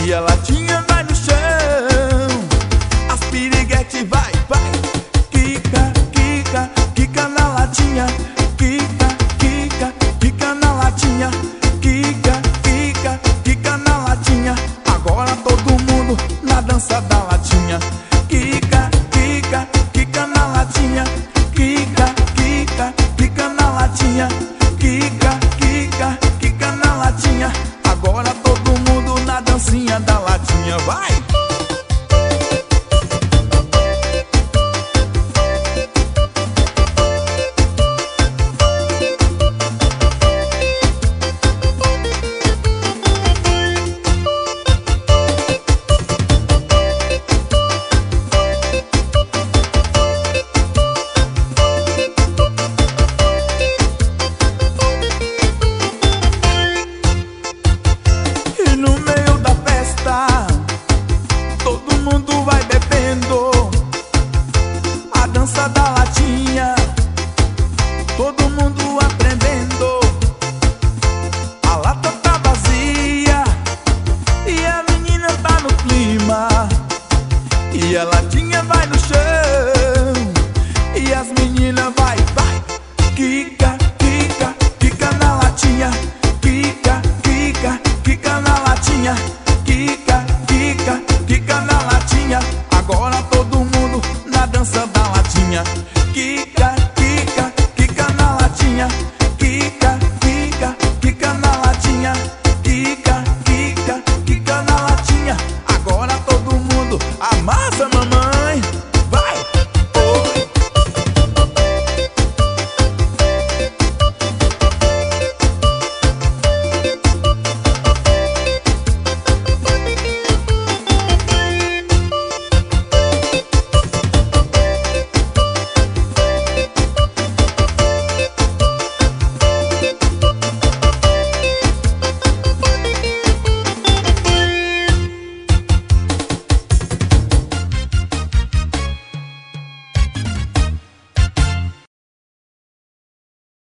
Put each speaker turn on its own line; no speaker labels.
e a latinha vai no chão. As piriguete vai, vai, quica, quica, quica na latinha. Quica, quica, quica na latinha. Quica, quica, quica na latinha. Agora todo mundo na dança da latinha. Quica, quica, quica na latinha. Quica, quica, quica na latinha. Quica, quica, quica na latinha. Agora todo mundo na dancinha da latinha. Vai!